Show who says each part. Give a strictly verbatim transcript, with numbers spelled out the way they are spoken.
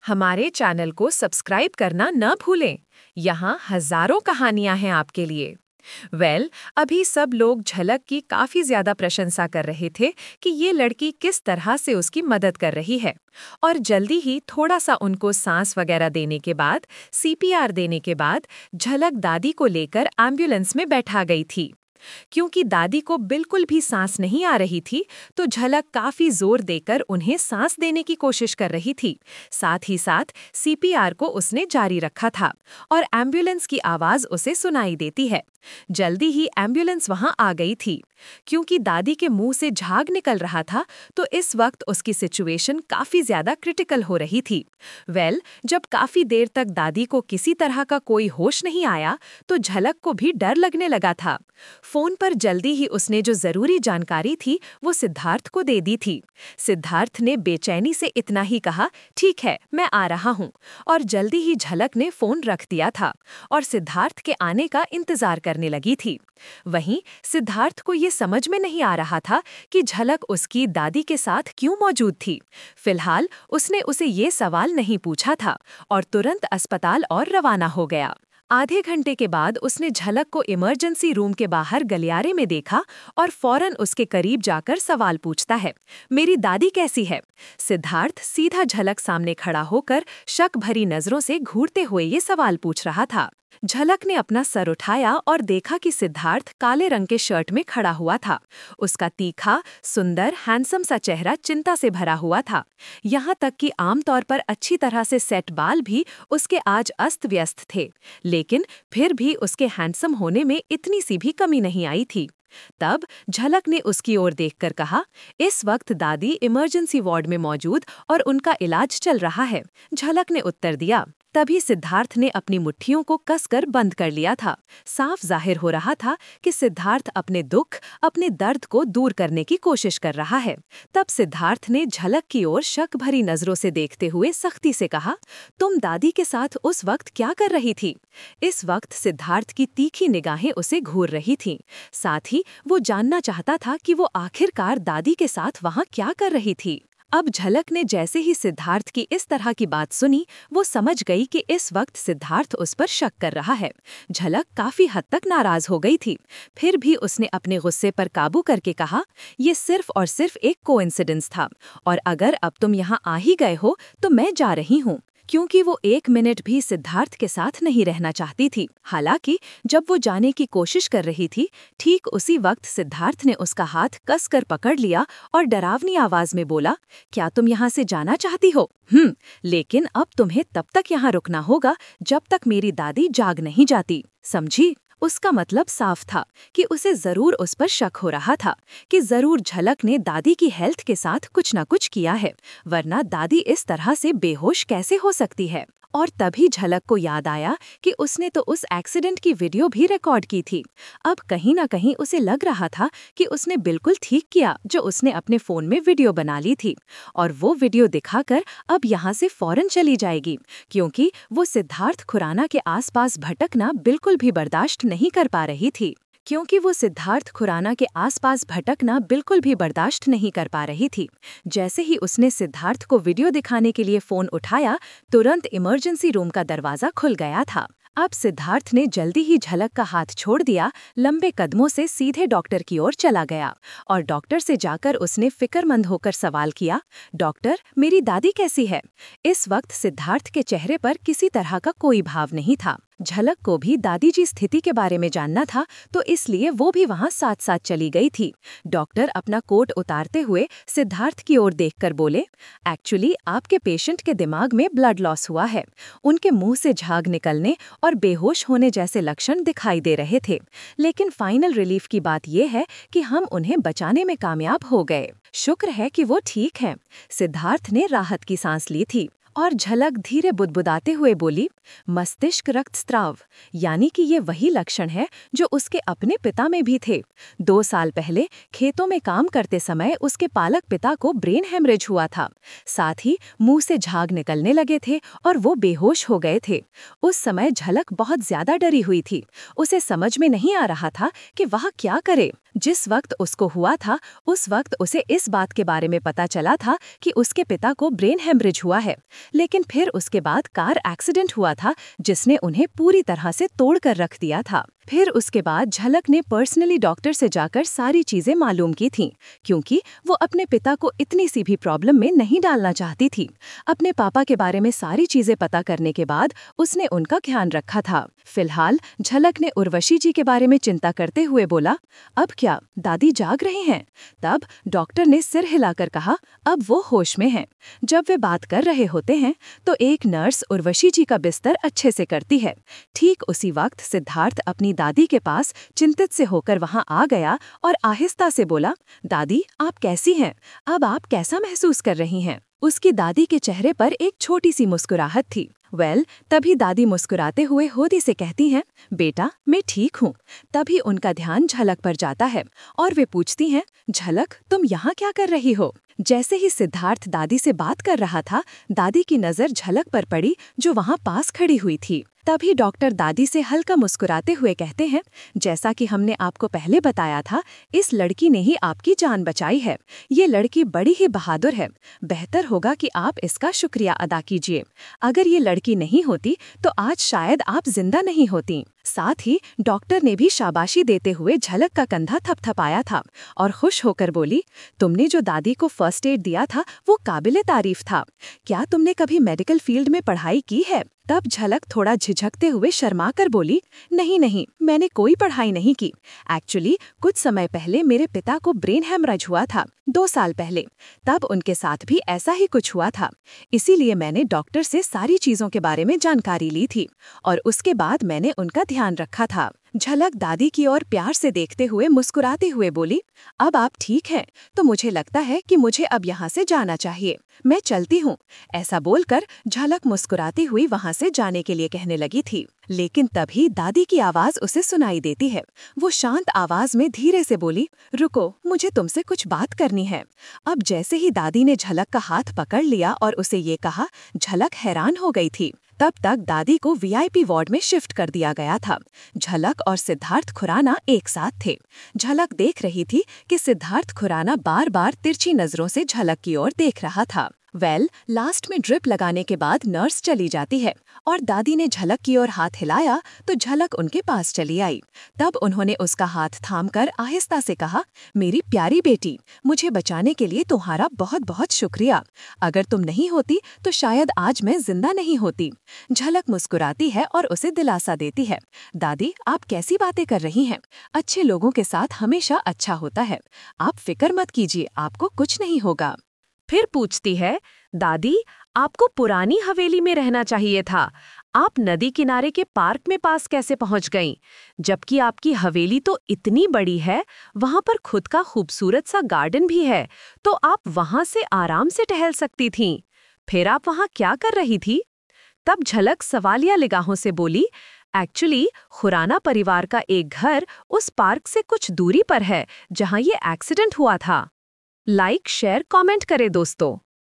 Speaker 1: हमारे चैनल को सब्सक्राइब करना न भूलें। यहाँ हजारों कहानियां हैं आपके लिए। वेल well, अभी सब लोग झलक की काफी ज्यादा प्रशंसा कर रहे थे कि ये लड़की किस तरह से उसकी मदद कर रही है। और जल्दी ही थोड़ा सा उनको सांस वगैरह देने के बाद, सीपीआर देने के बाद, झलक दादी को लेकर एम्बुलेंस में बैठा गई थी। क्योंकि दादी को बिल्कुल भी सांस नहीं आ रही थी, तो झलक काफी जोर देकर उन्हें सांस देने की कोशिश कर रही थी। साथ ही साथ सीपीआर को उसने जारी रखा था और एम्बुलेंस की आवाज उसे सुनाई देती है। जल्दी ही एम्बुलेंस वहां आ गई थी। क्योंकि दादी के मुंह से झाग निकल रहा था, तो इस वक्त उसकी सिचुएशन काफी ज्यादा क्रिटिकल हो रही थी। वेल well, जब काफी देर तक दादी को किसी तरह का कोई होश नहीं आया, तो झलक को भी डर लगने लगा था। फोन पर जल्दी ही उसने जो जरूरी जानकारी थी वो सिद्धार्थ को दे दी थी। सिद्धार्थ ने बेचैनी से इतना ही कहा, ठीक है, मैं आ रहा हूँ, और जल्दी ही झलक ने फोन रख दिया था और सिद्धार्थ के आने का इंतजार करने लगी थी। वहीं सिद्धार्थ को ये समझ में नहीं आ रहा था कि झलक उसकी दादी के साथ क्यों मौजूद थी। फिलहाल उसने उसे ये सवाल नहीं पूछा था और तुरंत अस्पताल और रवाना हो गया। आधे घंटे के बाद उसने झलक को इमरजेंसी रूम के बाहर गलियारे में देखा और फौरन उसके करीब जाकर सवाल पूछता है, मेरी दादी कैसी है? सिद्धार्थ सीधा झलक सामने खड़ा होकर शक भरी नजरों से घूरते हुए ये सवाल पूछ रहा था। झलक ने अपना सर उठाया और देखा कि सिद्धार्थ काले रंग के शर्ट में खड़ा हुआ था। उसका तीखा, सुंदर, हैंडसम सा चेहरा चिंता से भरा हुआ था। यहाँ तक कि आमतौर पर अच्छी तरह से सेट बाल भी उसके आज अस्त व्यस्त थे, लेकिन फिर भी उसके हैंडसम होने में इतनी सी भी कमी नहीं आई थी। तब झलक ने उसकी ओर देखकर कहा, इस वक्त दादी इमरजेंसी वार्ड में मौजूद और उनका इलाज चल रहा है। झलक ने उत्तर दिया। तभी सिद्धार्थ ने अपनी मुट्ठियों को कसकर बंद कर लिया था। साफ जाहिर हो रहा था कि सिद्धार्थ अपने दुख, अपने दर्द को दूर करने की कोशिश कर रहा है। तब सिद्धार्थ ने झलक की ओर शक भरी नजरों से देखते हुए सख्ती से कहा, तुम दादी के साथ उस वक्त क्या कर रही थी? इस वक्त सिद्धार्थ की तीखी निगाहें उसे घूर रही थीं। साथ ही वो जानना चाहता था कि वो आखिरकार दादी के साथ वहां क्या कर रही थी। अब झलक ने जैसे ही सिद्धार्थ की इस तरह की बात सुनी, वो समझ गई कि इस वक्त सिद्धार्थ उस पर शक कर रहा है। झलक काफी हद तक नाराज हो गई थी। फिर भी उसने अपने गुस्से पर काबू करके कहा, ये सिर्फ और सिर्फ एक कोइंसिडेंस था, और अगर अब तुम यहाँ आ ही गए हो तो मैं जा रही हूँ। क्योंकि वो एक मिनट भी सिद्धार्थ के साथ नहीं रहना चाहती थी। हालांकि जब वो जाने की कोशिश कर रही थी, ठीक उसी वक्त सिद्धार्थ ने उसका हाथ कसकर पकड़ लिया और डरावनी आवाज में बोला, क्या तुम यहाँ से जाना चाहती हो? हम्म, लेकिन अब तुम्हें तब तक यहाँ रुकना होगा जब तक मेरी दादी जाग नहीं जाती, समझी? उसका मतलब साफ था कि उसे जरूर उस पर शक हो रहा था कि जरूर झलक ने दादी की हेल्थ के साथ कुछ न कुछ किया है, वरना दादी इस तरह से बेहोश कैसे हो सकती है। और तभी झलक को याद आया कि उसने तो उस एक्सीडेंट की वीडियो भी रिकॉर्ड की थी। अब कहीं ना कहीं उसे लग रहा था कि उसने बिल्कुल ठीक किया जो उसने अपने फोन में वीडियो बना ली थी, और वो वीडियो दिखाकर अब यहाँ से फौरन चली जाएगी, क्योंकि वो सिद्धार्थ खुराना के आसपास भटकना बिल्कुल भी बर्दाश्त नहीं कर पा रही थी। क्योंकि वो सिद्धार्थ खुराना के आसपास भटकना बिल्कुल भी बर्दाश्त नहीं कर पा रही थी। जैसे ही उसने सिद्धार्थ को वीडियो दिखाने के लिए फोन उठाया, तुरंत इमरजेंसी रूम का दरवाजा खुल गया था। अब सिद्धार्थ ने जल्दी ही झलक का हाथ छोड़ दिया, लंबे कदमों से सीधे डॉक्टर की ओर चला गया और डॉक्टर से जाकर उसने फिक्रमंद होकर सवाल किया, डॉक्टर, मेरी दादी कैसी है? इस वक्त सिद्धार्थ के चेहरे पर किसी तरह का कोई भाव नहीं था। झलक को भी दादी जी स्थिति के बारे में जानना था, तो इसलिए वो भी वहां साथ साथ चली गई थी। डॉक्टर अपना कोट उतारते हुए सिद्धार्थ की ओर देखकर बोले, एक्चुअली आपके पेशेंट के दिमाग में ब्लड लॉस हुआ है। उनके मुंह से झाग निकलने और बेहोश होने जैसे लक्षण दिखाई दे रहे थे, लेकिन फाइनल रिलीफ की बात यह है कि हम उन्हें बचाने में कामयाब हो गए। शुक्र है कि वो ठीक है। सिद्धार्थ ने राहत की सांस ली थी और झलक धीरे बुदबुदाते हुए बोली, मस्तिष्क रक्तस्राव, यानी कि ये वही लक्षण है जो उसके अपने पिता में भी थे। दो साल पहले खेतों में काम करते समय उसके पालक पिता को ब्रेन हेमरेज हुआ था। साथ ही मुंह से झाग निकलने लगे थे और वो बेहोश हो गए थे। उस समय झलक बहुत ज्यादा डरी हुई थी। उसे समझ में नहीं आ रहा था कि वह क्या करे। जिस वक्त उसको हुआ था, उस वक्त उसे इस बात के बारे में पता चला था कि उसके पिता को ब्रेन हेमरेज हुआ है,
Speaker 2: लेकिन फिर उसके बाद कार एक्सीडेंट हुआ था जिसने उन्हें पूरी तरह से तोड़कर रख दिया था। फिर उसके बाद झलक ने पर्सनली डॉक्टर से जाकर सारी चीजें मालूम की थीं, क्योंकि वो अपने पिता को इतनी सी भी प्रॉब्लम में नहीं डालना चाहती थी। अपने पापा के बारे में सारी चीजें पता करने के बाद उसने उनका ध्यान रखा था। फिलहाल झलक ने उर्वशी जी के बारे में चिंता करते हुए बोला, अब क्या दादी जाग रही हैं? तब डॉक्टर ने सिर हिलाकर कहा, अब वो होश में हैं। जब वे बात कर रहे होते हैं तो एक नर्स उर्वशी जी का बिस्तर अच्छे से करती है। ठीक उसी वक्त सिद्धार्थ अपनी दादी के पास चिंतित से होकर वहां आ गया और आहिस्ता से बोला, दादी आप कैसी हैं? अब आप कैसा महसूस कर रही हैं? उसकी दादी के चेहरे पर एक छोटी सी मुस्कुराहट थी। वेल well, तभी दादी मुस्कुराते हुए होदी से कहती हैं, बेटा मैं ठीक हूँ। तभी उनका ध्यान झलक पर जाता है और वे पूछती हैं, झलक तुम यहाँ क्या कर रही हो? जैसे ही सिद्धार्थ दादी से बात कर रहा था, दादी की नज़र झलक पर पड़ी जो वहाँ पास खड़ी हुई थी। तभी डॉक्टर दादी से हल्का मुस्कुराते हुए कहते हैं, जैसा कि हमने आपको पहले बताया था, इस लड़की ने ही आपकी जान बचाई है। ये लड़की बड़ी ही बहादुर है। बेहतर होगा कि आप इसका शुक्रिया अदा कीजिए। अगर ये लड़की नहीं होती तो आज शायद आप जिंदा नहीं होती। साथ ही डॉक्टर ने भी शाबाशी देते हुए झलक का कंधा थपथपाया था और खुश होकर बोली, तुमने जो दादी को फर्स्ट एड दिया था वो काबिले तारीफ था। क्या तुमने कभी मेडिकल फील्ड में पढ़ाई की है? तब झलक थोड़ा झिझकते हुए शर्मा कर बोली, नहीं नहीं मैंने कोई पढ़ाई नहीं की। एक्चुअली कुछ समय पहले मेरे पिता को ब्रेन हैमरेज हुआ था, दो साल पहले। तब उनके साथ भी ऐसा ही कुछ हुआ था। इसीलिए मैंने डॉक्टर से सारी चीज़ों के बारे में जानकारी ली थी और उसके बाद मैंने उनका ध्यान रखा था। झलक दादी की ओर प्यार से देखते हुए मुस्कुराते हुए बोली, अब आप ठीक हैं तो मुझे लगता है कि मुझे अब यहाँ से जाना चाहिए। मैं चलती हूँ। ऐसा बोलकर झलक मुस्कुराती हुई वहाँ से जाने के लिए कहने लगी थी, लेकिन तभी दादी की आवाज़ उसे सुनाई देती है। वो शांत आवाज़ में धीरे से बोली, रुको मुझे तुमसे कुछ बात करनी है। अब जैसे ही दादी ने झलक का हाथ पकड़ लिया और उसे ये कहा, झलक हैरान हो गई थी। तब तक दादी को वीआईपी वार्ड में शिफ्ट कर दिया गया था। झलक और सिद्धार्थ खुराना एक साथ थे। झलक देख रही थी कि सिद्धार्थ खुराना बार बार तिरछी नजरों से झलक की ओर देख रहा था। वेल well, लास्ट में ड्रिप लगाने के बाद नर्स चली जाती है और दादी ने झलक की ओर हाथ हिलाया तो झलक उनके पास चली आई। तब उन्होंने उसका हाथ थामकर आहिस्ता से कहा, मेरी प्यारी बेटी, मुझे बचाने के लिए तुम्हारा बहुत बहुत शुक्रिया। अगर तुम नहीं होती तो शायद आज मैं जिंदा नहीं होती। झलक मुस्कुराती है और उसे दिलासा देती है, दादी आप कैसी बातें कर रही हैं? अच्छे लोगों के साथ हमेशा अच्छा होता है। आप फिक्र मत कीजिए, आपको कुछ नहीं होगा।
Speaker 1: फिर पूछती है, दादी आपको पुरानी हवेली में रहना चाहिए था। आप नदी किनारे के पार्क में पास कैसे पहुंच गईं? जबकि आपकी हवेली तो इतनी बड़ी है, वहां पर खुद का खूबसूरत सा गार्डन भी है, तो आप वहां से आराम से टहल सकती थीं। फिर आप वहां क्या कर रही थी? तब झलक सवालिया निगाहों से बोली, एक्चुअली खुराना परिवार का एक घर उस पार्क से कुछ दूरी पर है जहां ये एक्सीडेंट हुआ था। लाइक शेयर कमेंट करें दोस्तों।